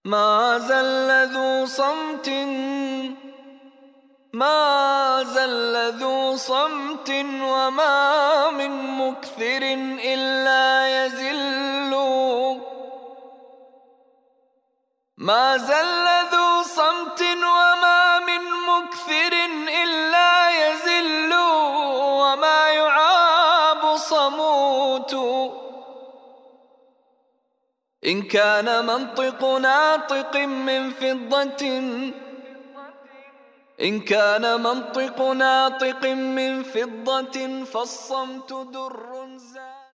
ما زل ذو صمت ما زل ذو صمت وما من مكثر إلا يزل. ما زل ذو صمت وما من مكثر إلا يزل، وما يعاب صموت. إن كان منطق ناطق من فضة إن كان منطق ناطق من فضة فالصمت در